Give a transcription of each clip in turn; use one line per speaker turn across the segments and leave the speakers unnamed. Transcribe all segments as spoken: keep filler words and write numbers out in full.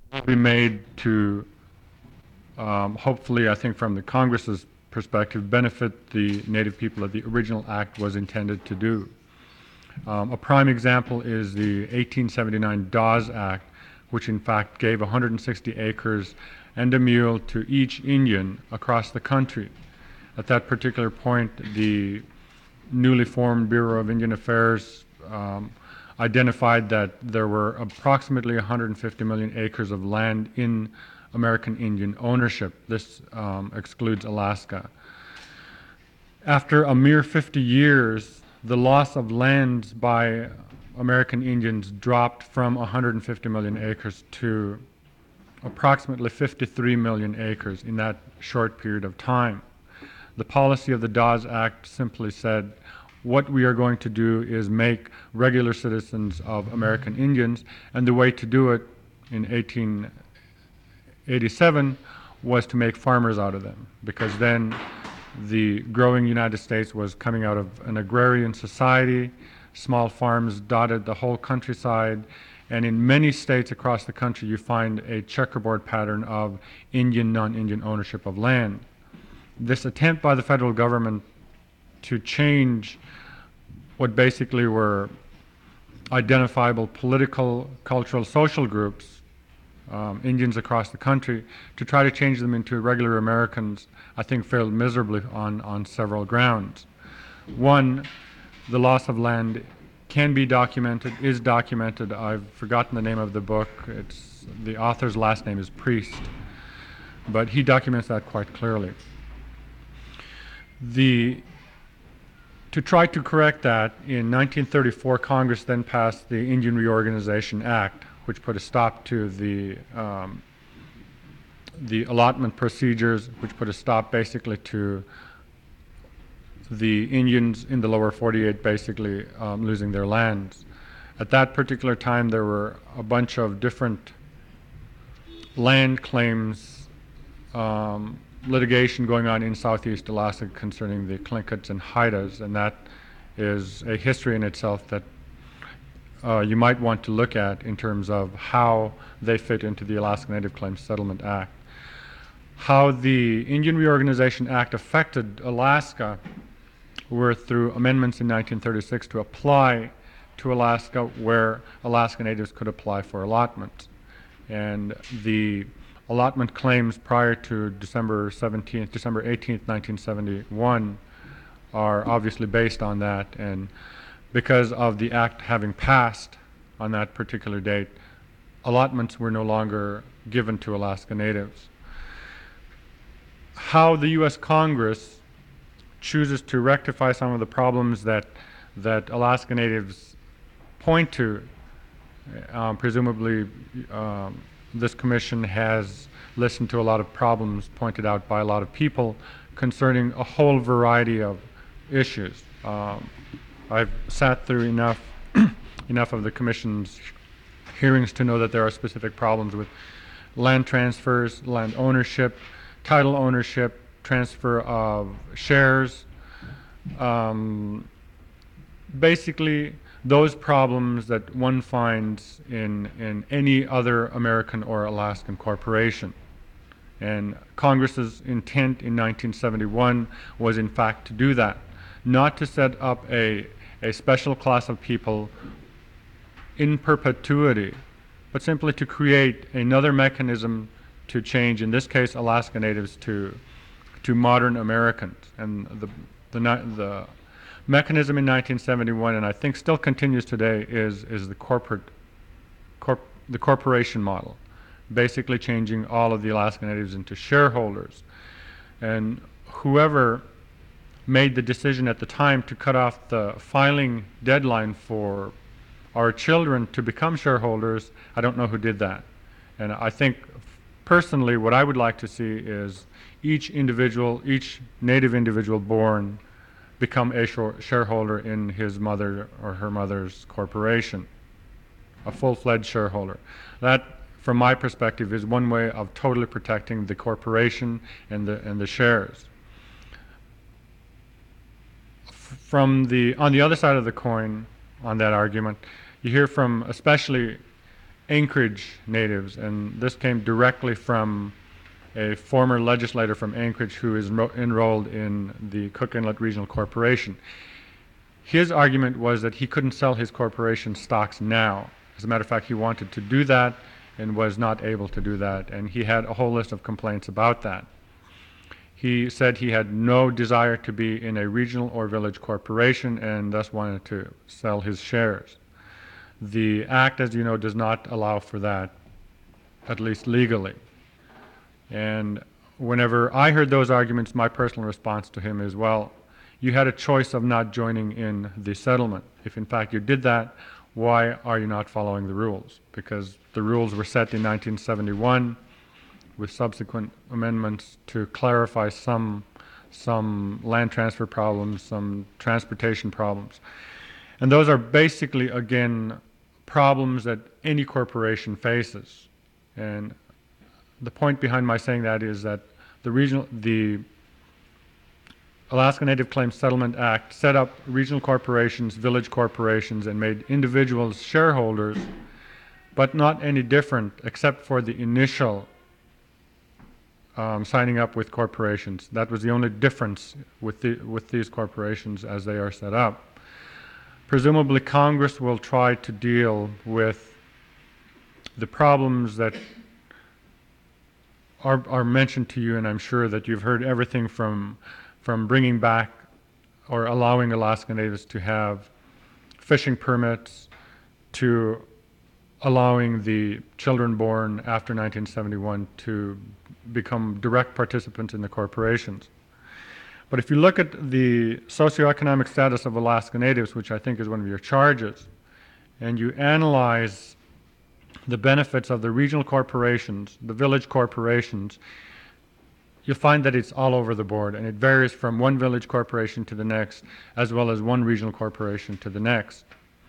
be made to um, hopefully, I think from the Congress's perspective, benefit the Native people that the original act was intended to do. Um, a prime example is the eighteen seventy-nine Dawes Act, which in fact gave one hundred sixty acres and a mule to each Indian across the country. At that particular point, the newly formed Bureau of Indian Affairs um, identified that there were approximately one hundred fifty million acres of land in American Indian ownership. This um, excludes Alaska. After a mere fifty years, the loss of lands by American Indians dropped from one hundred fifty million acres to approximately fifty-three million acres in that short period of time. The policy of the Dawes Act simply said, what we are going to do is make regular citizens of American Indians, and the way to do it in eighteen eighty-seven was to make farmers out of them, because then the growing United States was coming out of an agrarian society. Small farms dotted the whole countryside, and in many states across the country you find a checkerboard pattern of Indian, non-Indian ownership of land. This attempt by the federal government to change what basically were identifiable political, cultural, social groups, um, Indians across the country, to try to change them into regular Americans, I think failed miserably on, on several grounds. One, the loss of land can be documented, is documented. I've forgotten the name of the book. It's, the author's last name is Priest, but he documents that quite clearly. The, to try to correct that, in nineteen thirty-four, Congress then passed the Indian Reorganization Act, which put a stop to the, um, the allotment procedures, which put a stop basically to the Indians in the lower forty-eight basically um, losing their lands. At that particular time, there were a bunch of different land claims um, litigation going on in Southeast Alaska concerning the Tlinkits and Haidas, and that is a history in itself that uh, you might want to look at in terms of how they fit into the Alaska Native Claims Settlement Act. How the Indian Reorganization Act affected Alaska were through amendments in nineteen thirty-six to apply to Alaska where Alaska Natives could apply for allotments. And the allotment claims prior to December seventeenth, December eighteenth, nineteen seventy-one are obviously based on that, and because of the act having passed on that particular date, allotments were no longer given to Alaska Natives. How the U S Congress chooses to rectify some of the problems that that Alaska Natives point to, um, presumably um, this commission has listened to a lot of problems pointed out by a lot of people concerning a whole variety of issues. Um, I've sat through enough enough of the commission's hearings to know that there are specific problems with land transfers, land ownership, title ownership, transfer of shares. Um, basically, those problems that one finds in, in any other American or Alaskan corporation. And Congress's intent in nineteen seventy-one was in fact to do that, not to set up a, a special class of people in perpetuity, but simply to create another mechanism to change, in this case, Alaska Natives to, to modern Americans. And the, the, the mechanism in nineteen seventy-one, and I think still continues today, is, is the corporate, corp, the corporation model, basically changing all of the Alaska Natives into shareholders. And whoever made the decision at the time to cut off the filing deadline for our children to become shareholders, I don't know who did that. And I think personally what I would like to see is each individual, each Native individual born become a shareholder in his mother or her mother's corporation, a full-fledged shareholder. That, from my perspective, is one way of totally protecting the corporation and the, and the shares. From the, on the other side of the coin, on that argument, you hear from especially Anchorage natives, and this came directly from a former legislator from Anchorage who is enrolled in the Cook Inlet Regional Corporation. His argument was that he couldn't sell his corporation stocks now. As a matter of fact, he wanted to do that and was not able to do that, and he had a whole list of complaints about that. He said he had no desire to be in a regional or village corporation and thus wanted to sell his shares. The Act, as you know, does not allow for that, at least legally. And whenever I heard those arguments, my personal response to him is, well, you had a choice of not joining in the settlement. If in fact you did that, why are you not following the rules? Because the rules were set in nineteen seventy-one with subsequent amendments to clarify some, some land transfer problems, some transportation problems. And those are basically, again, problems that any corporation faces. And the point behind my saying that is that the regional, the Alaska Native Claims Settlement Act set up regional corporations, village corporations, and made individuals shareholders, but not any different except for the initial um, signing up with corporations. That was the only difference with, the, with these corporations as they are set up. Presumably Congress will try to deal with the problems that are, are mentioned to you, and I'm sure that you've heard everything from from bringing back or allowing Alaska Natives to have fishing permits to allowing the children born after nineteen seventy-one to become direct participants in the corporations. But if you look at the socioeconomic status of Alaska Natives, which I think is one of your charges, and you analyze the benefits of the regional corporations, the village corporations, you'll find that it's all over the board, and it varies from one village corporation to the next, as well as one regional corporation to the next,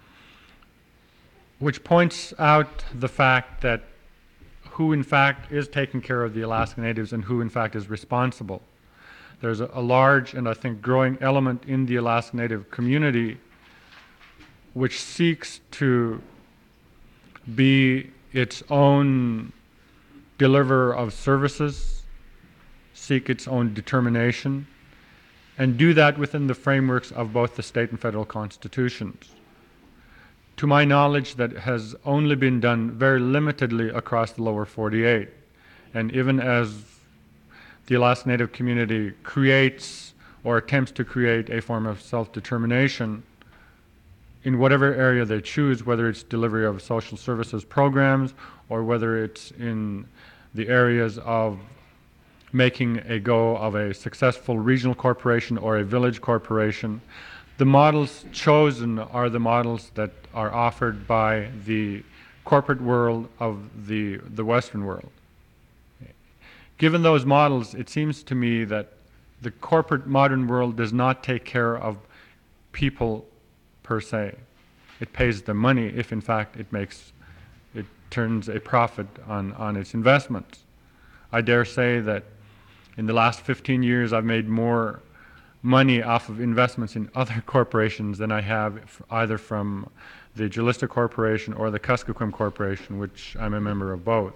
which points out the fact that who in fact is taking care of the Alaska Natives and who in fact is responsible. There's a, a large and I think growing element in the Alaska Native community which seeks to be its own deliverer of services, seek its own determination, and do that within the frameworks of both the state and federal constitutions. To my knowledge, that has only been done very limitedly across the lower forty-eight. And even as the Alaska Native community creates or attempts to create a form of self-determination in whatever area they choose, whether it's delivery of social services programs or whether it's in the areas of making a go of a successful regional corporation or a village corporation, the models chosen are the models that are offered by the corporate world of the, the Western world. Given those models, it seems to me that the corporate modern world does not take care of people per se. It pays them money if in fact it makes, it turns a profit on, on its investments. I dare say that in the last fifteen years I've made more money off of investments in other corporations than I have either from the Julista Corporation or the Kuskokwim Corporation, which I'm a member of both.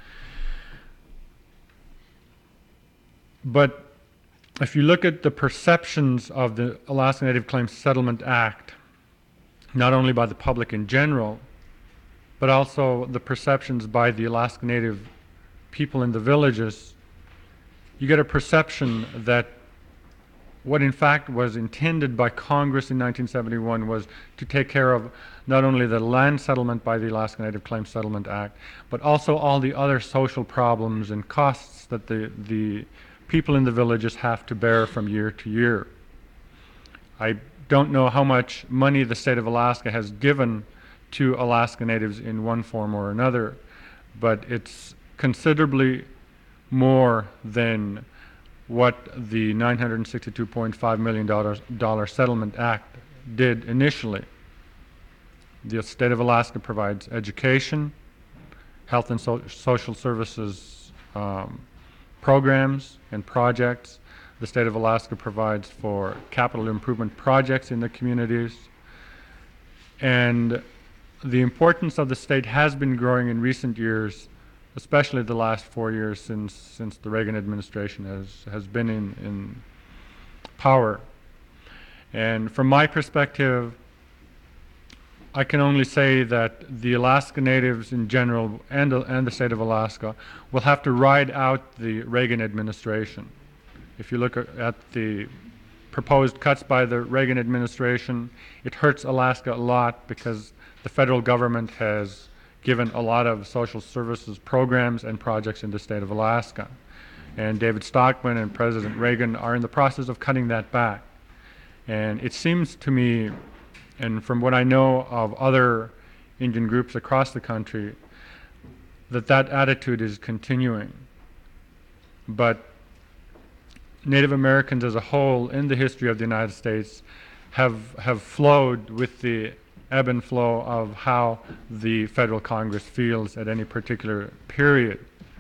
But if you look at the perceptions of the Alaska Native Claims Settlement Act, not only by the public in general, but also the perceptions by the Alaska Native people in the villages, you get a perception that what in fact was intended by Congress in nineteen seventy-one was to take care of not only the land settlement by the Alaska Native Claims Settlement Act, but also all the other social problems and costs that the, the people in the villages have to bear from year to year. I don't know how much money the state of Alaska has given to Alaska Natives in one form or another, but it's considerably more than what the nine hundred sixty-two point five million dollars Settlement Act did initially. The state of Alaska provides education, health and so social services um, programs and projects. The state of Alaska provides for capital improvement projects in the communities. And the importance of the state has been growing in recent years, especially the last four years since since the Reagan administration has has been in in power. And from my perspective, I can only say that the Alaska Natives in general and, and the state of Alaska will have to ride out the Reagan administration. If you look at the proposed cuts by the Reagan administration, it hurts Alaska a lot because the federal government has given a lot of social services programs and projects in the state of Alaska. And David Stockman and President Reagan are in the process of cutting that back. And it seems to me, and from what I know of other Indian groups across the country, that that attitude is continuing. But Native Americans as a whole in the history of the United States have, have flowed with the ebb and flow of how the federal Congress feels at any particular period.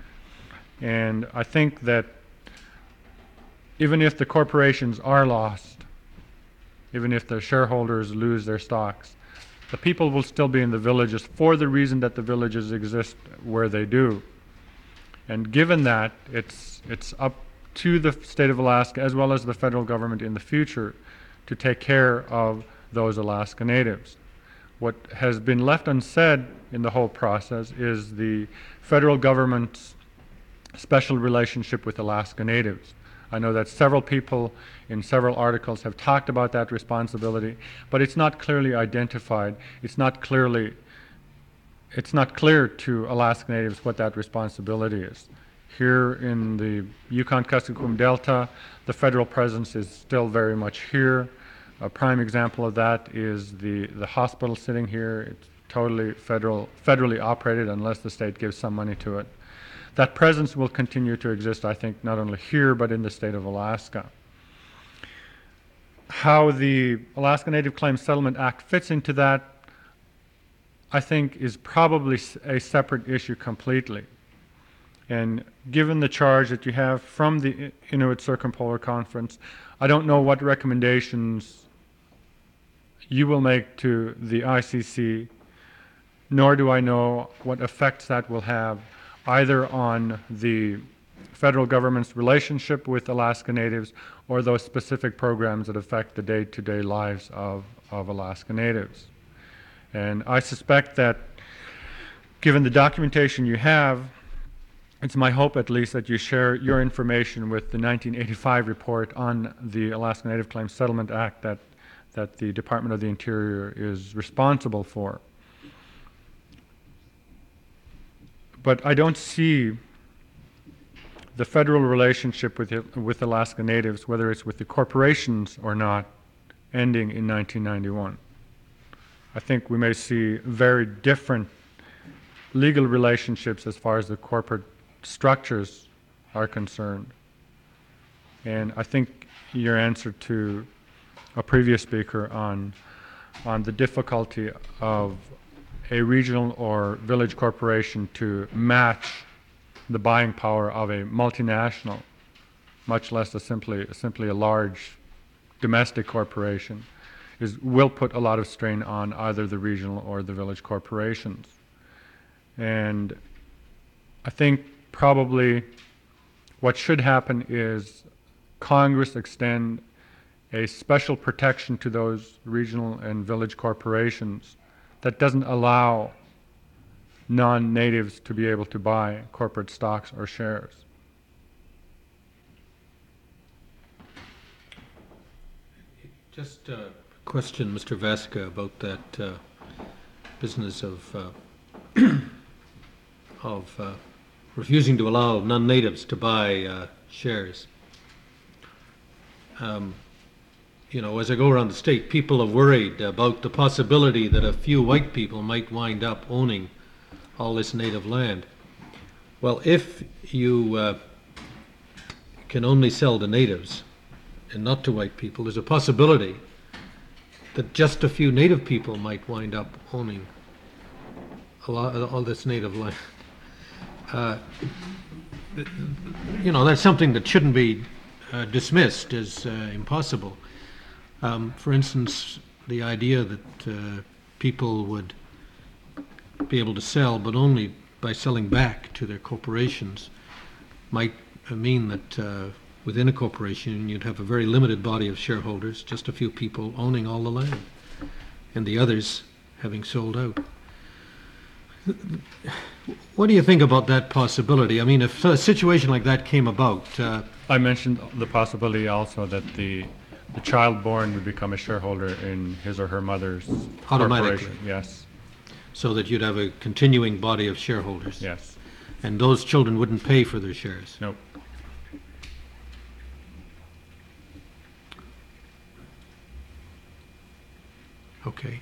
And I think that even if the corporations are lost, even if the shareholders lose their stocks, the people will still be in the villages for the reason that the villages exist where they do. And given that, it's, it's up to the state of Alaska as well as the federal government in the future to take care of those Alaska Natives. What has been left unsaid in the whole process is the federal government's special relationship with Alaska Natives. I know that several people in several articles have talked about that responsibility, but it's not clearly identified. It's not clearly, it's not clear to Alaska Natives what that responsibility is. Here in the Yukon-Kuskokwim Delta, the federal presence is still very much here. A prime example of that is the, the hospital sitting here. It's totally federal, federally operated unless the state gives some money to it. That presence will continue to exist, I think, not only here, but in the state of Alaska. How the Alaska Native Claims Settlement Act fits into that, I think, is probably a separate issue completely. And given the charge that you have from the Inuit Circumpolar Conference, I don't know what recommendations you will make to the I C C, nor do I know what effects that will have either on the federal government's relationship with Alaska Natives or those specific programs that affect the day-to-day lives of, of Alaska Natives. And I suspect that given the documentation you have, it's my hope at least that you share your information with the nineteen eighty-five report on the Alaska Native Claims Settlement Act that, that the Department of the Interior is responsible for. But I don't see the federal relationship with, with Alaska Natives, whether it's with the corporations or not, ending in nineteen ninety-one. I think we may see very different legal relationships as far as the corporate structures are concerned. And I think your answer to a previous speaker on, on the difficulty of a regional or village corporation to match the buying power of a multinational, much less a simply, simply a large domestic corporation, is, will put a lot of strain on either the regional or the village corporations. And I think probably what should happen is Congress extend a special protection to those regional and village corporations that doesn't allow non-natives to be able to buy corporate stocks or shares.
Just a question, Mister Vasica, about that uh, business of uh, of uh, refusing to allow non-natives to buy uh, shares. Um, you know, as I go around the state, people are worried about the possibility that a few white people might wind up owning all this native land. Well, if you uh, can only sell to natives and not to white people, there's a possibility that just a few native people might wind up owning a lot, all this native land. Uh, you know, that's something that shouldn't be uh, dismissed as uh, impossible. Um, for instance, the idea that uh, people would be able to sell, but only by selling back to their corporations, might uh, mean that uh, within a corporation you'd have a very limited body of shareholders, just a few people owning all the land, and the others having sold out. What do you think about that possibility? I mean, if a situation like that came about, uh,
I mentioned the possibility also that the the child born would become a shareholder in his or her mother's
Automatically.
corporation. Yes,
so that you'd have a continuing body of shareholders.
yes.
And those children wouldn't pay for their shares.
Nope.
Okay.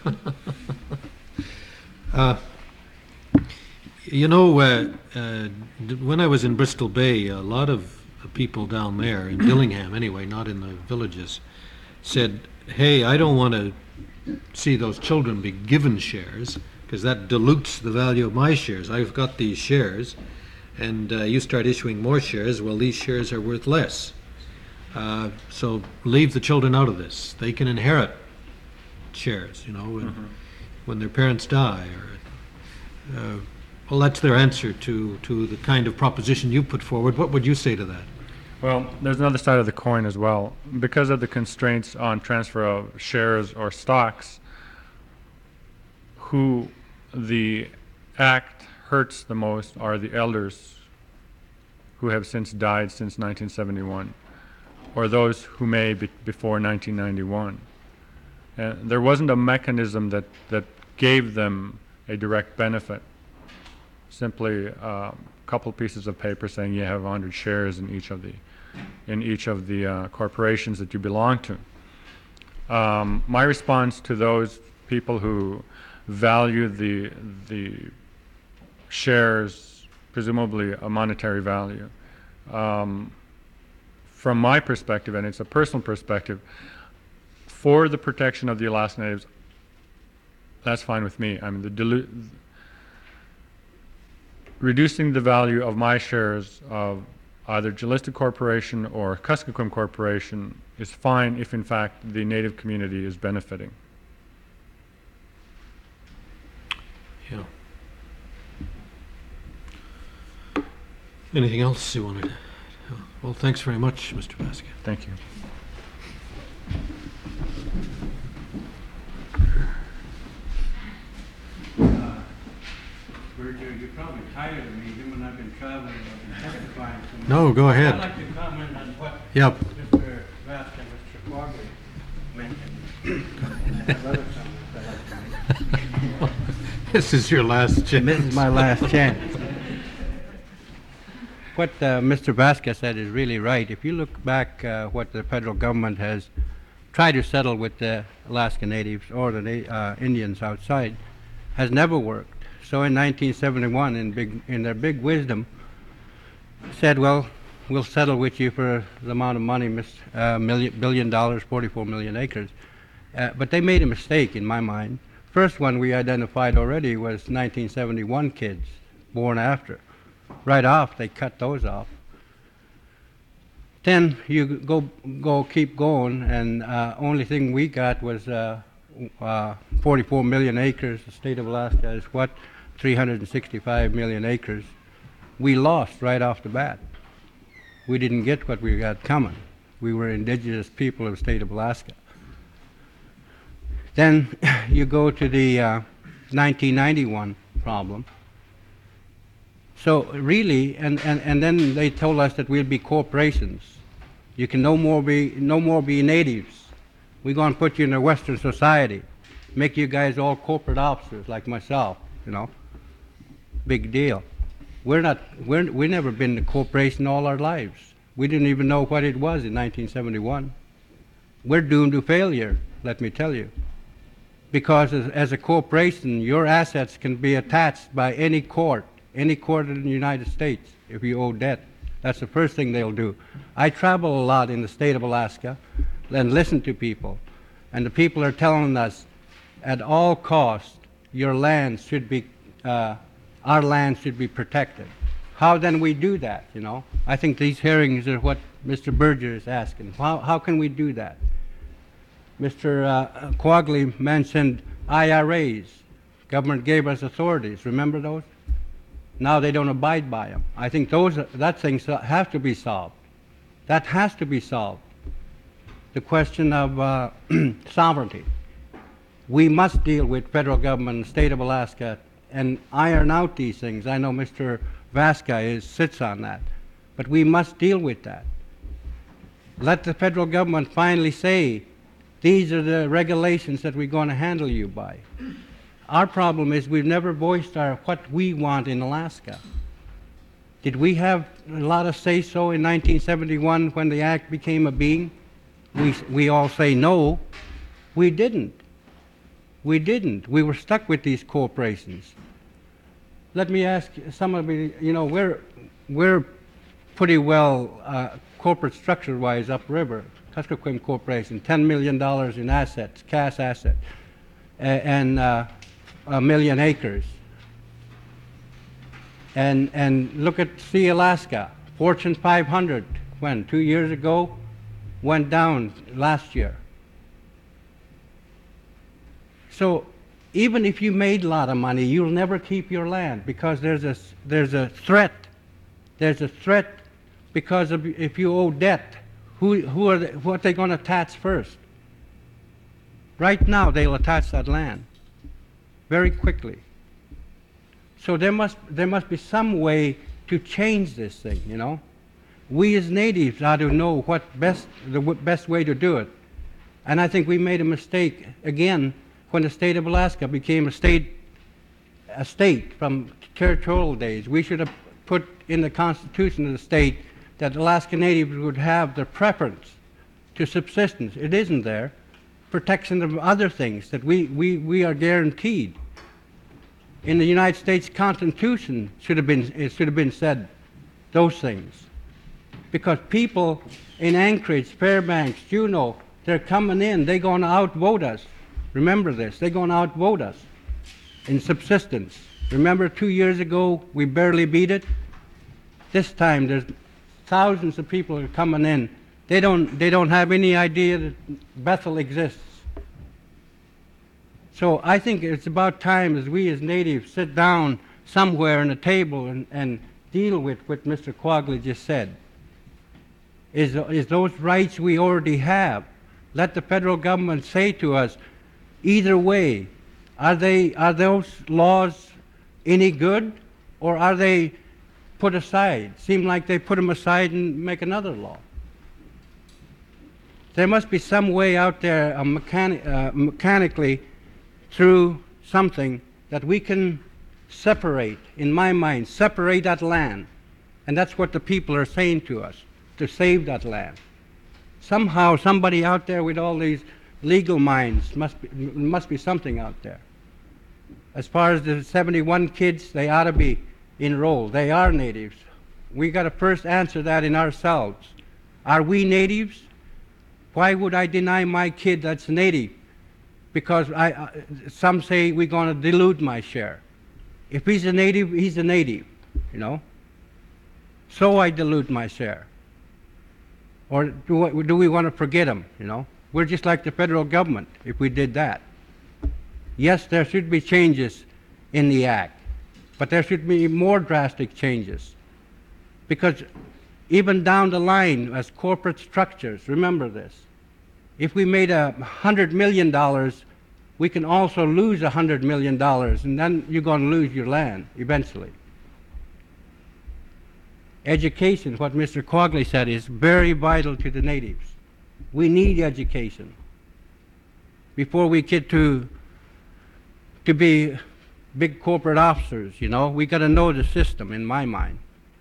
uh, you know, uh, uh, d- when I was in Bristol Bay, a lot of the people down there, in Dillingham anyway, not in the villages, said, hey, I don't want to see those children be given shares, because that dilutes the value of my shares. I've got these shares, and uh, you start issuing more shares, well, these shares are worth less. Uh, so leave the children out of this. They can inherit shares, you know, when,
Mm-hmm.
when their parents die. Or, uh, well, that's their answer to, to the kind of proposition you put forward. What would you say to that?
Well, there's another side of the coin as well. Because of the constraints on transfer of shares or stocks, who the act hurts the most are the elders who have since died since nineteen seventy-one, or those who may be before nineteen ninety-one. And there wasn't a mechanism that, that gave them a direct benefit. Simply a couple pieces of paper saying you have one hundred shares in each of the in each of the uh, corporations that you belong to. Um, my response to those people who value the the shares, presumably a monetary value, um, from my perspective, and it's a personal perspective, for the protection of the Alaska Natives, that's fine with me. I mean, the dilu- reducing the value of my shares of either Jalista Corporation or Kuskokwim Corporation is fine if, in fact, the Native community is benefiting.
Yeah. Anything else you wanted to? Well, thanks very much, Mister Baskin.
Thank you.
Berger, you're probably tired of me, given I've been traveling and testifying so much.
No, go
I'd
ahead.
like to comment on what
Yep.
Mister Vast and Mister Quagley mentioned. And I have other comments I'd like to make.
This is your last chance.
This is my last chance. What uh, Mister Vasquez said is really right. If you look back uh, what the federal government has tried to settle with the Alaska Natives or the na- uh, Indians outside has never worked. So in nineteen seventy-one, in, big, in their big wisdom, said, well, we'll settle with you for the amount of money, mis- uh, million, billion dollars, forty-four million acres. Uh, but they made a mistake in my mind. First one we identified already was nineteen seventy-one kids born after. Right off, they cut those off. Then you go, go keep going, and uh, only thing we got was uh, uh, forty-four million acres. The state of Alaska is what? three hundred sixty-five million acres. We lost right off the bat. We didn't get what we got coming. We were indigenous people of the state of Alaska. Then you go to the uh, nineteen ninety-one problem. So really, and, and, and then they told us that we'd be corporations. You can no more be no more be natives. We're going to put you in a Western society, make you guys all corporate officers like myself. You know, big deal. We're not. We're we never been a corporation all our lives. We didn't even know what it was in nineteen seventy-one. We're doomed to failure. Let me tell you. Because as, as a corporation, your assets can be attached by any court. Any court in the United States, if you owe debt. That's the first thing they'll do. I travel a lot in the state of Alaska and listen to people, and the people are telling us, at all costs, your land should be, uh, our land should be protected. How then we do that, you know? I think these hearings are what Mister Berger is asking. How, how can we do that? Mister Uh, Quagley mentioned I R As. Government gave us authorities. Remember those? Now they don't abide by them. I think those that thing has to be solved. That has to be solved. The question of uh, sovereignty. We must deal with federal government and the state of Alaska and iron out these things. I know Mister Vasca is, sits on that. But we must deal with that. Let the federal government finally say, these are the regulations that we're going to handle you by. Our problem is we've never voiced our what we want in Alaska. Did we have a lot of say-so in nineteen seventy-one when the act became a being? We, we all say no. We didn't. We didn't. We were stuck with these corporations. Let me ask some of you, you know, we're, we're pretty well uh, corporate structure-wise upriver. Kuskokwim Corporation, ten million dollars in assets, cash assets, uh, and uh, a million acres. And, and look at Sea Alaska, Fortune five hundred, when, two years ago, went down last year. So even if you made a lot of money, you'll never keep your land because there's a, there's a threat. There's a threat because of if you owe debt, who, who are they, what are they going to attach first? Right now, they'll attach that land very quickly. So there must, there must be some way to change this thing, you know. We as natives ought to know what best, the w best way to do it. And I think we made a mistake again when the state of Alaska became a state, a state from territorial days. We should have put in the Constitution of the state that Alaska Natives would have the preference to subsistence. It isn't there. Protection of other things that we, we, we are guaranteed. In the United States Constitution should have been, it should have been said those things. Because people in Anchorage, Fairbanks, Juneau, they're coming in, they're going to outvote us. Remember this, they're going to outvote us in subsistence. Remember two years ago, we barely beat it? This time there's thousands of people are coming in. They don't, they don't have any idea that Bethel exists. So I think it's about time as we as natives sit down somewhere at a table and, and deal with what Mister Quagley just said. Is, is those rights we already have. Let the federal government say to us, either way, are, they, are those laws any good or are they put aside? Seem like they put them aside and make another law. There must be some way out there uh, mechani uh, mechanically through something that we can separate, in my mind, separate that land. And that's what the people are saying to us, to save that land. Somehow, somebody out there with all these legal minds, must be, must be something out there. As far as the seventy-one kids, they ought to be enrolled. They are natives. We got to first answer that in ourselves. Are we natives? Why would I deny my kid that's native? Because I, uh, some say we're going to dilute my share. If he's a native, he's a native, you know. So I dilute my share. Or do, do we want to forget him, you know? We're just like the federal government if we did that. Yes, there should be changes in the act, but there should be more drastic changes. Because even down the line as corporate structures, remember this, if we made a hundred million dollars, we can also lose a hundred million dollars, and then you're going to lose your land eventually. Education, what Mister Quagley said, is very vital to the natives. We need education before we get to to be big corporate officers, you know. We got to know the system, in my mind.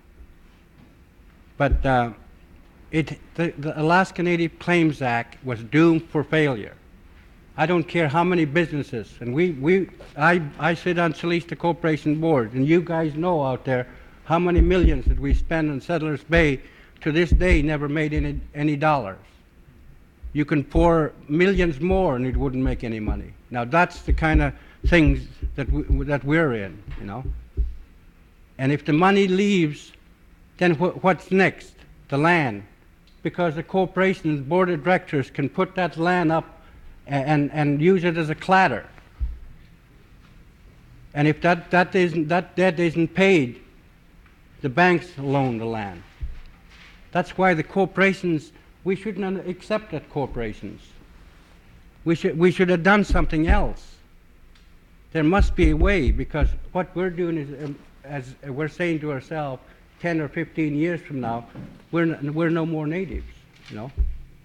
But uh, it, the, the Alaska Native Claims Act was doomed for failure. I don't care how many businesses, and we, we I, I sit on Celesta Corporation Board, and you guys know out there how many millions did we spend on Settlers Bay, to this day never made any, any dollars. You can pour millions more and it wouldn't make any money. Now that's the kind of things that, we, that we're in, you know. And if the money leaves, then wh what's next? The land. Because the corporation's board of directors can put that land up and, and use it as a clatter. And if that, that, isn't, that debt isn't paid, the banks loan the land. That's why the corporations, we shouldn't accept that corporations. We should, we should have done something else. There must be a way, because what we're doing is, um, as we're saying to ourselves, ten or fifteen years from now, we're, n we're no more natives, you know.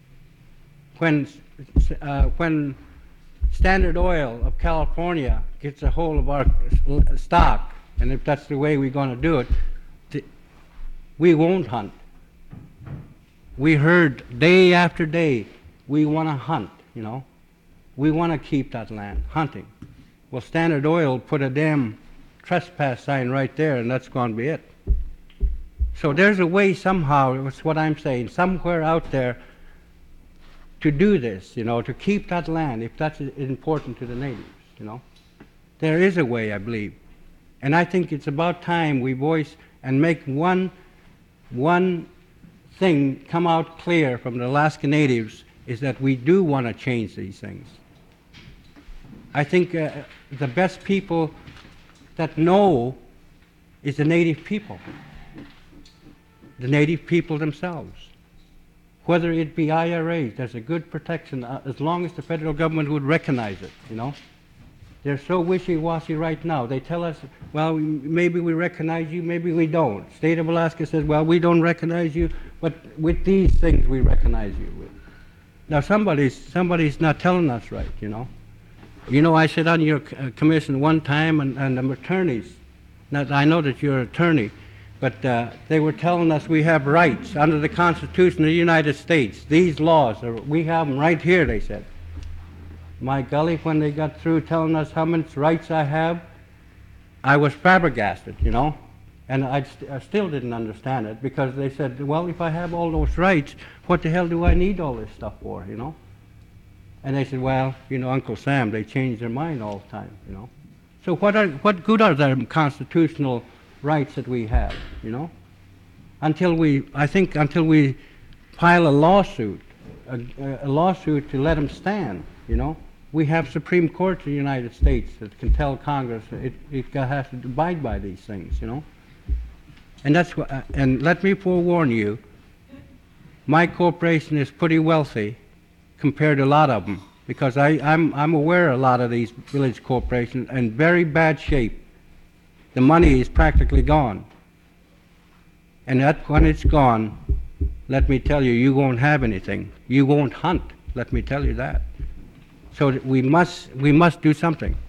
When, uh, when Standard Oil of California gets a hold of our stock, and if that's the way we're going to do it, th we won't hunt. We heard day after day, we want to hunt, you know. We want to keep that land, hunting. Well, Standard Oil put a damn trespass sign right there, and that's going to be it. So there's a way somehow, that's what I'm saying, somewhere out there to do this, you know, to keep that land, if that's important to the natives, you know. There is a way, I believe. And I think it's about time we voice and make one, one thing come out clear from the Alaska Natives, is that we do want to change these things. I think uh, the best people that know is the Native people, the Native people themselves. Whether it be I R As, there's a good protection uh, as long as the federal government would recognize it, you know. They're so wishy-washy right now. They tell us, well, maybe we recognize you, maybe we don't. State of Alaska says, well, we don't recognize you, but with these things we recognize you with. Now somebody's, somebody's not telling us right, you know. You know, I sat on your uh, commission one time, and, and the attorneys, now, I know that you're an attorney, but uh, they were telling us we have rights under the Constitution of the United States. These laws, are, we have them right here, they said. My golly, when they got through telling us how many rights I have, I was flabbergasted, you know. And I, st I still didn't understand it, because they said, well, if I have all those rights, what the hell do I need all this stuff for, you know? And they said, well, you know, Uncle Sam, they change their mind all the time, you know. So what, are, what good are the constitutional rights that we have, you know? Until we, I think, until we file a lawsuit, a, a lawsuit to let them stand, you know? We have Supreme Court in the United States that can tell Congress it, it has to abide by these things, you know? And that's what, uh, and let me forewarn you, my corporation is pretty wealthy compared to a lot of them, because I, I'm, I'm aware of a lot of these village corporations in very bad shape. The money is practically gone. And that, when it's gone, let me tell you, you won't have anything. You won't hunt, let me tell you that. So that we must, we must do something.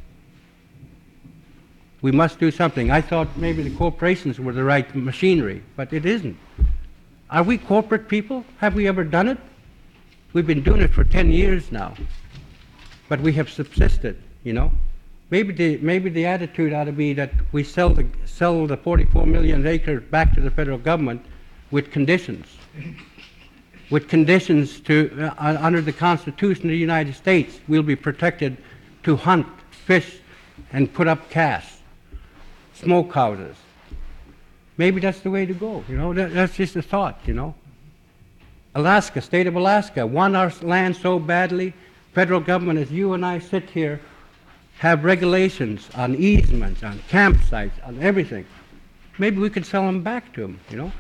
We must do something. I thought maybe the corporations were the right machinery, but it isn't. Are we corporate people? Have we ever done it? We've been doing it for ten years now, but we have subsisted, you know. Maybe the, maybe the attitude ought to be that we sell the, sell the forty-four million acres back to the federal government with conditions. With conditions to, uh, under the Constitution of the United States, we'll be protected to hunt, fish, and put up casts, smoke houses. Maybe that's the way to go, you know. That, that's just a thought, you know. Alaska, state of Alaska, want our land so badly. Federal government, as you and I sit here, have regulations on easements, on campsites, on everything. Maybe we could sell them back to them, you know.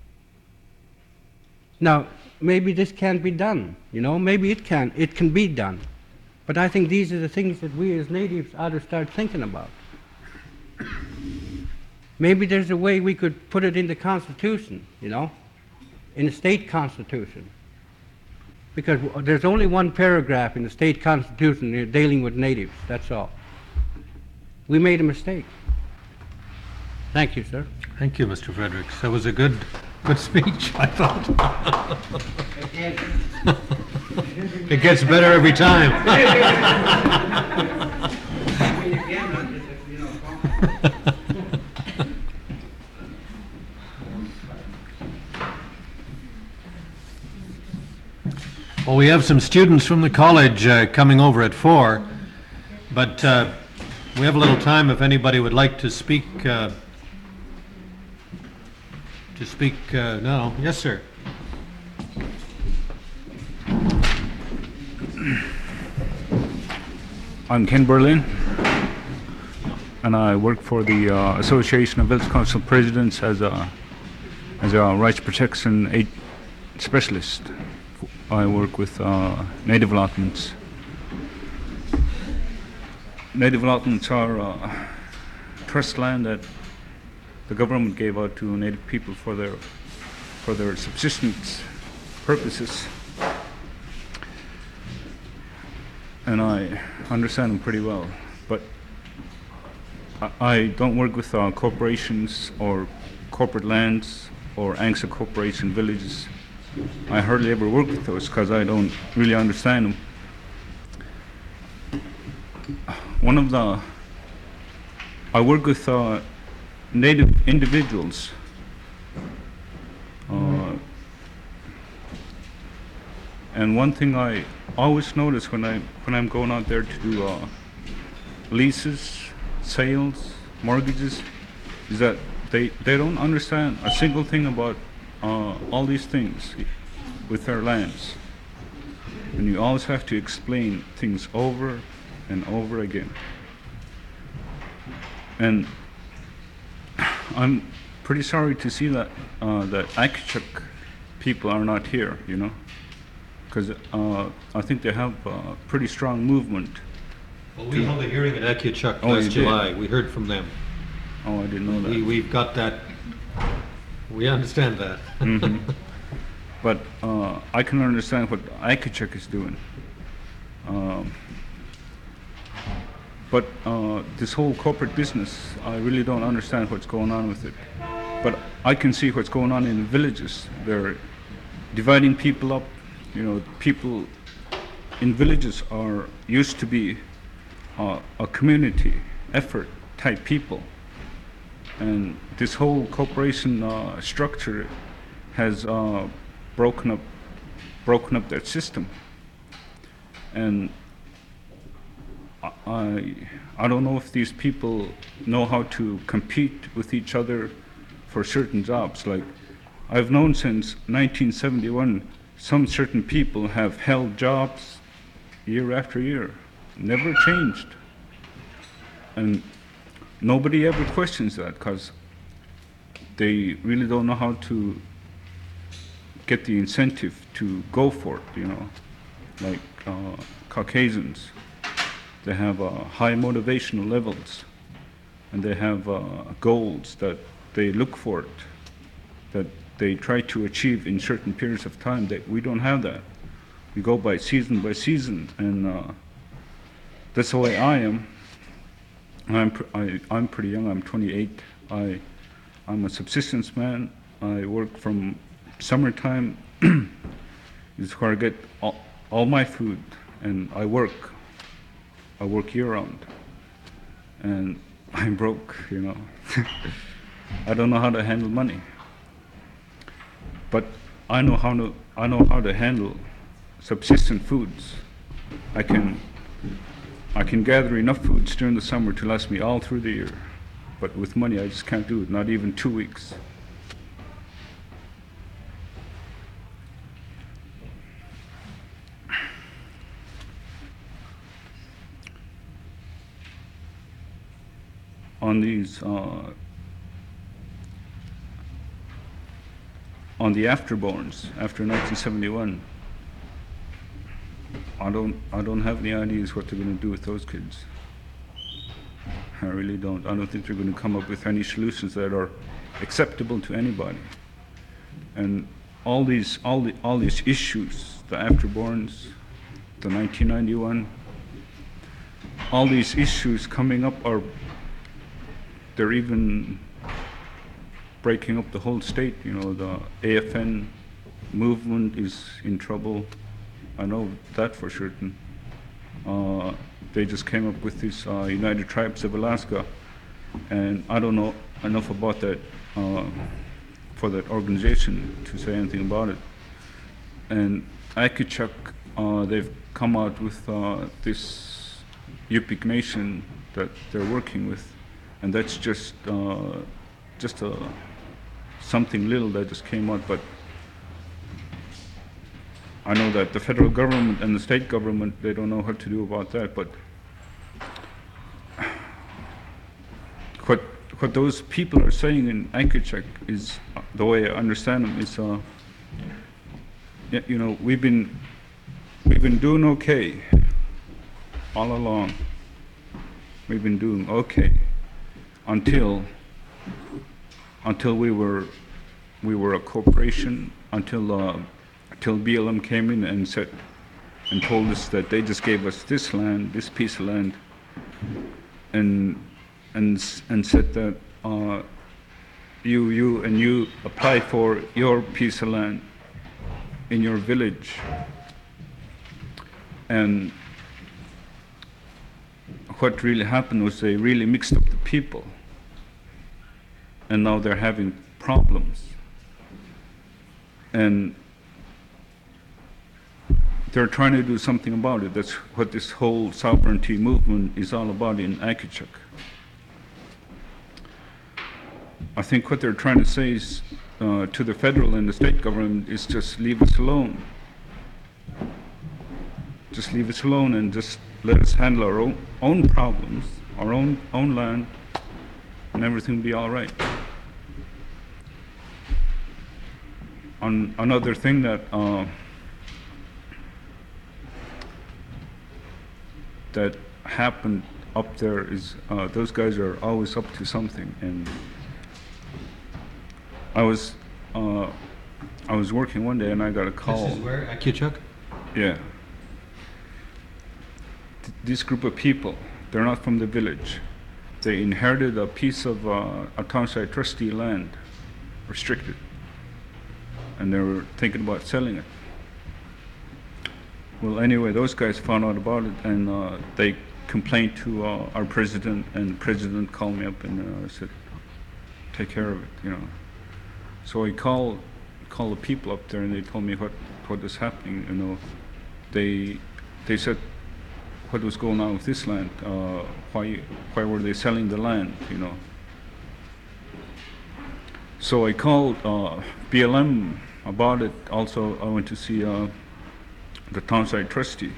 Now, maybe this can't be done, you know. Maybe it can. It can be done. But I think these are the things that we as natives ought to start thinking about. Maybe there's a way we could put it in the Constitution, you know, in the state constitution. Because there's only one paragraph in the state constitution dealing with natives, that's all. We made a mistake. Thank you, sir.
Thank you, Mister Fredericks. That was a good, good speech, I thought. It gets better every time. Well, we have some students from the college uh, coming over at four, but uh, we have a little time if anybody would like to speak. Uh, to speak uh, now. Yes, sir.
I'm Ken Berlin. and I work for the uh, Association of Village Council Presidents as a as a rights protection aid specialist. I work with uh, native allotments. Native allotments are uh, trust land that the government gave out to native people for their for their subsistence purposes, and I understand them pretty well. But I, I don't work with uh, corporations or corporate lands or ANCSA corporation villages. I hardly ever work with those because I don't really understand them. One of the I work with uh, native individuals. Uh, and one thing I always notice when I when I'm going out there to do uh, leases, sales, mortgages, is that they they don't understand a single thing about uh, all these things with their lands, and you always have to explain things over and over again. And I'm pretty sorry to see that uh, that Akichuk people are not here, you know, because uh, I think they have a pretty strong movement.
Well, we held a hearing at Akichuk
Oh, you
last
did?
July. We heard from them.
Oh, I didn't know
We,
that.
we've got that, we understand that.
Mhm. But uh, I can understand what Akichuk is doing. Um, but uh, this whole corporate business, I really don't understand what's going on with it. But I can see what's going on in the villages. They're dividing people up. You know, people in villages are used to be uh, a community effort type people. And this whole corporation uh, structure has uh, broken up, broken up that system. And I, I don't know if these people know how to compete with each other for certain jobs. Like, I've known since nineteen seventy-one, some certain people have held jobs year after year, never changed. And nobody ever questions that because they really don't know how to get the incentive to go for it, you know. Like uh, Caucasians, they have uh, high motivational levels, and they have uh, goals that they look for it, that they try to achieve in certain periods of time. That we don't have that. We go by season by season, and uh, that's the way I am. I'm pr I, I'm pretty young. I'm twenty-eight. I I'm a subsistence man. I work from summertime. Is where I get all, all my food, and I work. I work year round, and I'm broke, you know. I don't know how to handle money, but I know how to I know how to handle subsistent foods. I can I can gather enough foods during the summer to last me all through the year, but with money I just can't do it. Not even two weeks. On these, uh, on the afterborns after nineteen seventy-one, I don't, I don't have any ideas what they're going to do with those kids. I really don't. I don't think they're going to come up with any solutions that are acceptable to anybody. And all these, all the, all these issues, the afterborns, the nineteen ninety-one, all these issues coming up are. They're even breaking up the whole state. You know, the A F N movement is in trouble. I know that for certain. Uh, they just came up with this uh, United Tribes of Alaska, and I don't know enough about that uh, for that organization to say anything about it. And Akichuk, uh, they've come out with uh, this Yupik Nation that they're working with. And that's just uh, just a something little that just came out, but I know that the federal government and the state government, they don't know what to do about that. But what those people are saying in Anchorage is, uh, the way I understand them, is, uh, y- you know, we've been we've been doing okay all along. We've been doing okay until until we were we were a corporation, until uh, until B L M came in and said and told us that they just gave us this land, this piece of land, and and s- and said that uh, you you and you apply for your piece of land in your village, and what really happened was they really mixed up the people, and now they're having problems, and they're trying to do something about it. That's what this whole sovereignty movement is all about in Akichuk. I think what they're trying to say is, uh, to the federal and the state government is just leave us alone. Just leave us alone and just let us handle our own, own problems, our own, own land, and everything will be all right. On another thing that uh, that happened up there is, uh, those guys are always up to something. And I was uh, I was working one day and I got a call.
This is where, Akichuk?
Yeah. Th- This group of people, they're not from the village. They inherited a piece of uh, a townsite trustee land, restricted, and they were thinking about selling it. Well, anyway, those guys found out about it, and uh, they complained to uh, our president, and the president called me up and uh, said, take care of it, you know. So I called called the people up there, and they told me what, what was happening, you know. They they said what was going on with this land, uh, why why were they selling the land, you know. So I called uh, B L M about it. Also, I went to see uh, the townsite trustee,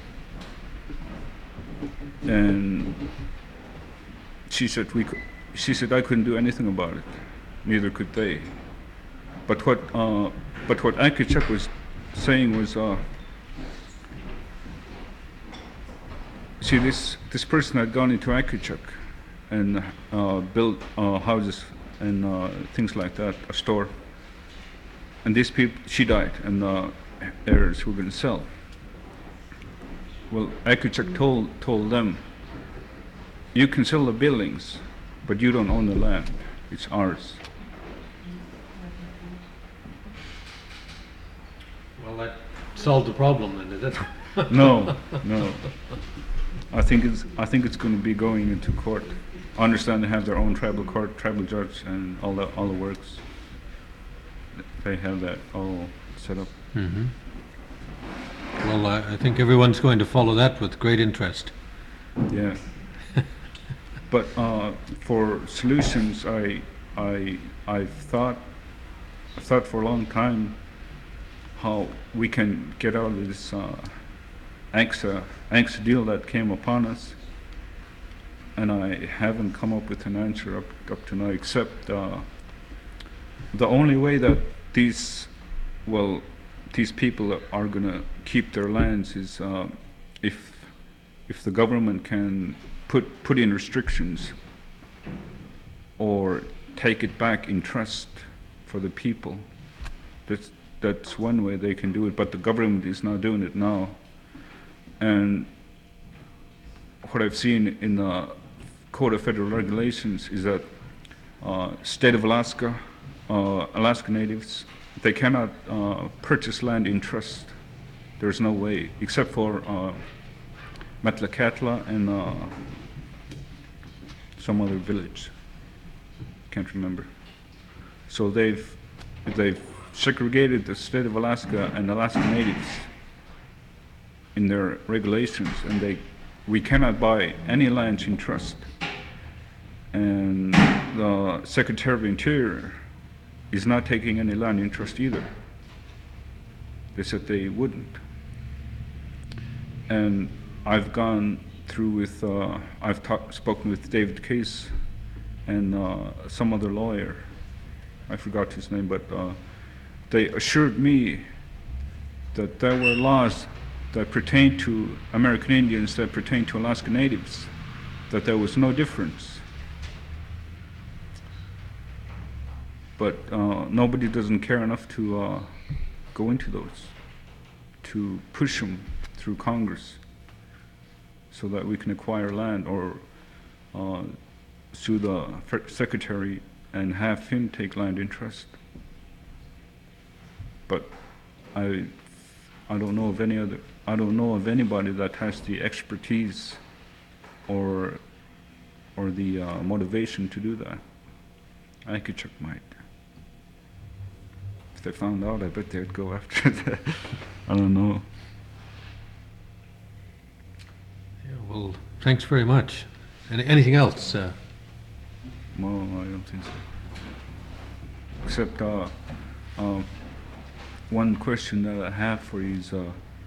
and she said we could, she said I couldn't do anything about it, neither could they. But what uh, but what Akichuk was saying was, uh, see, this this person had gone into Akichuk and uh, built uh, houses and uh, things like that, a store. And these people, she died, and the heirs were going to sell. Well, Akichuk told told them, you can sell the buildings, but you don't own the land. It's ours.
Well, that solved the problem then, did it?
No, no. I think it's I think it's going to be going into court. I understand they have their own tribal court, tribal judge, and all the all the works. They have that all set up.
Mhm. Well, I I think everyone's going to follow that with great interest.
Yeah. But uh, for solutions, I I I've thought I've thought for a long time how we can get out of this uh, ANCSA ANCSA deal that came upon us, and I haven't come up with an answer up up to now, except uh, the only way that these well these people are gonna keep their lands is uh, if if the government can put put in restrictions or take it back in trust for the people. That's that's one way they can do it, but the government is not doing it now. And what I've seen in the Code of Federal Regulations is that uh, state of Alaska, uh, Alaska natives, they cannot uh, purchase land in trust. There's no way, except for uh, Metlakatla and uh, some other village. Can't remember. So they've they've segregated the state of Alaska and Alaska natives in their regulations, and they we cannot buy any lands in trust. And the Secretary of Interior is not taking any land in trust either. They said they wouldn't. And I've gone through with, uh, I've talk, spoken with David Case and uh, some other lawyer. I forgot his name, but uh, they assured me that there were laws that pertain to American Indians that pertain to Alaska Natives, that there was no difference. But uh, nobody doesn't care enough to uh, go into those, to push them through Congress so that we can acquire land, or uh, sue the secretary and have him take land interest. But I, I don't know of any other, I don't know of anybody that has the expertise or, or the uh, motivation to do that. I could check might. If they found out, I bet they'd go after that. I don't know.
Yeah, well, thanks very much. Any, anything else? Uh,
No, I don't think so. Except uh, uh, one question that I have for you is, uh,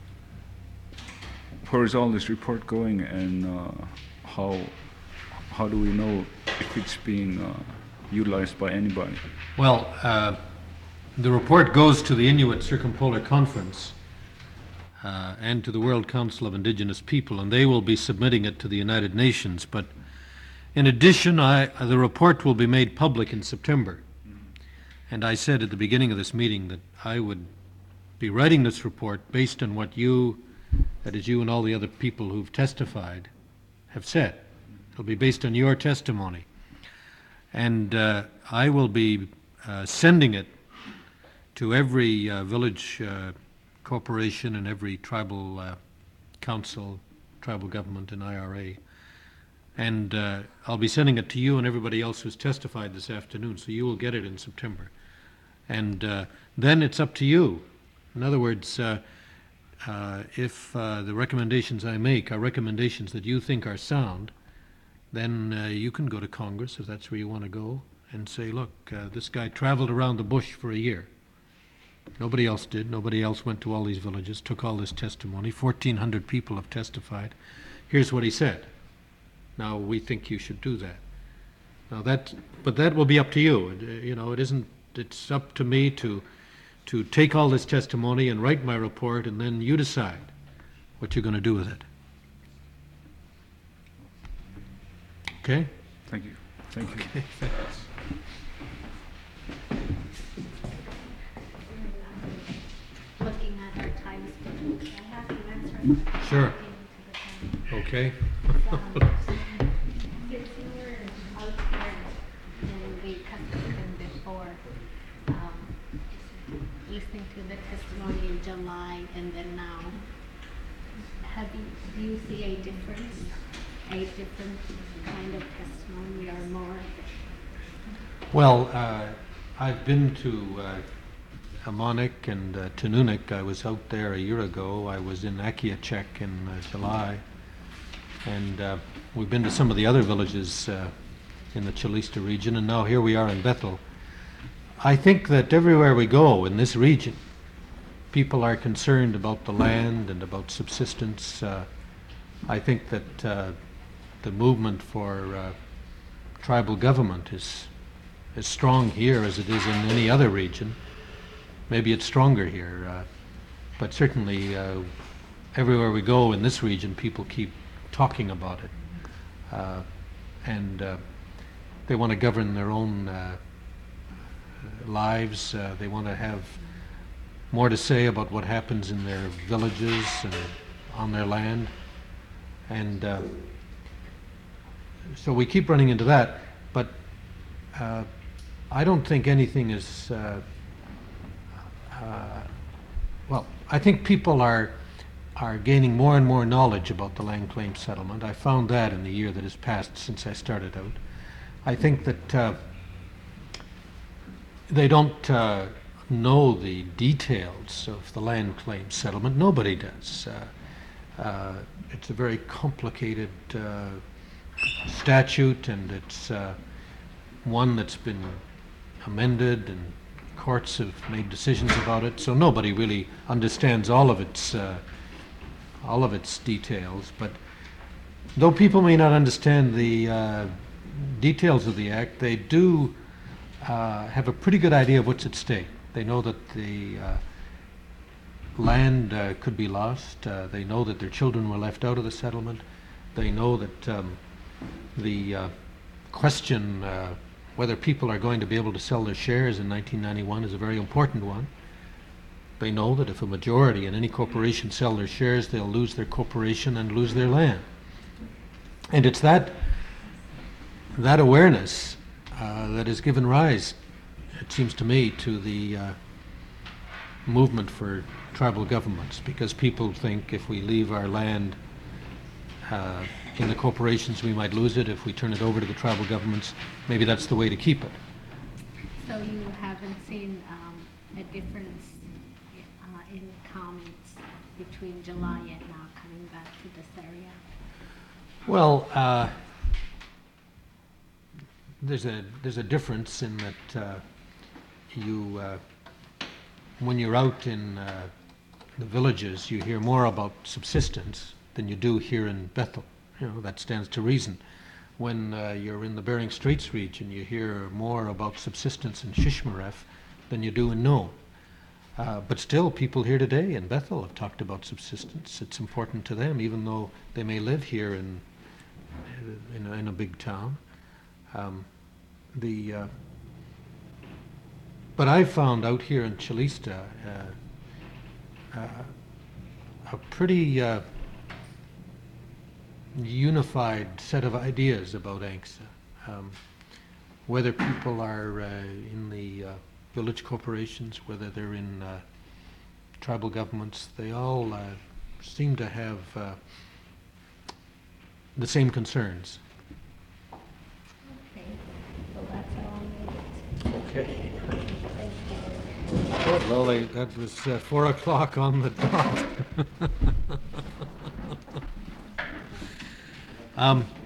where is all this report going, and uh, how how do we know if it's being uh, utilized by anybody?
well, uh, the report goes to the Inuit Circumpolar Conference uh, and to the World Council of Indigenous People, and they will be submitting it to the United Nations. But in addition, I, the report will be made public in September. And I said at the beginning of this meeting that I would be writing this report based on what you, that is you and all the other people who've testified, have said. It'll be based on your testimony. And uh, I will be uh, sending it to every uh, village uh, corporation and every tribal uh, council, tribal government and I R A. And uh, I'll be sending it to you and everybody else who's testified this afternoon, so you will get it in September. And uh, then it's up to you. In other words, uh, uh, if uh, the recommendations I make are recommendations that you think are sound, then uh, you can go to Congress, if that's where you want to go, and say, look, uh, this guy traveled around the bush for a year. Nobody else did. Nobody else went to all these villages, took all this testimony. fourteen hundred people have testified. Here's what he said. Now, we think you should do that. Now that, but that will be up to you. It, uh, you know, it isn't, it's up to me to, to take all this testimony and write my report, and then you decide what you're going to do with it. Okay?
Thank you. Thank you.
Okay, thanks.
Looking at our time schedule, I have to answer.
Sure. Okay.
Since you were out there and we covered them before, um, listening to the testimony in July and then now, have you, do you see a difference, a different kind of testimony or more?
Well, uh, I've been to uh, Amonik and uh, Tanunuk. I was out there a year ago. I was in Akiachek in uh, July. And uh, we've been to some of the other villages uh, in the Chilista region, and now here we are in Bethel. I think that everywhere we go in this region, people are concerned about the land and about subsistence. Uh, I think that uh, the movement for uh, tribal government is as strong here as it is in any other region. Maybe it's stronger here, uh, but certainly uh, everywhere we go in this region, people keep talking about it, uh, and uh, they want to govern their own uh, lives. Uh, they want to have more to say about what happens in their villages and on their land, and uh, so we keep running into that. But uh, I don't think anything is. Uh, uh, well, I think people are. are gaining more and more knowledge about the land claim settlement. I found that in the year that has passed since I started out. I think that uh, they don't uh, know the details of the land claim settlement. Nobody does. Uh, uh, it's a very complicated uh, statute, and it's uh, one that's been amended, and courts have made decisions about it, so nobody really understands all of its uh, all of its details. But though people may not understand the uh, details of the act, they do uh, have a pretty good idea of what's at stake. They know that the uh, land uh, could be lost. Uh, they know that their children were left out of the settlement. They know that um, the uh, question uh, whether people are going to be able to sell their shares in nineteen ninety-one is a very important one. They know that if a majority in any corporation sell their shares, they'll lose their corporation and lose their land. And it's that that awareness uh, that has given rise, it seems to me, to the uh, movement for tribal governments, because people think if we leave our land uh, in the corporations, we might lose it. If we turn it over to the tribal governments, maybe that's the way to keep it.
So you haven't seen um, a difference uh, in comments between July and now coming back to this area?
Well, uh, there's a there's a difference in that uh, you uh, when you're out in uh, the villages, you hear more about subsistence than you do here in Bethel. You know, that stands to reason. When uh, you're in the Bering Straits region, you hear more about subsistence in Shishmaref than you do in Nome. Uh, but still, people here today in Bethel have talked about subsistence. It's important to them, even though they may live here in in a, in a big town. Um, the uh, but I found out here in Chilista uh, uh, a pretty uh, unified set of ideas about A N C S A. Um, whether people are uh, in the uh, village corporations, whether they're in uh, tribal governments, they all uh, seem to have uh, the same concerns.
Okay, so that's all I needed.
Okay. Well, they, that was uh, four o'clock on the dot. um,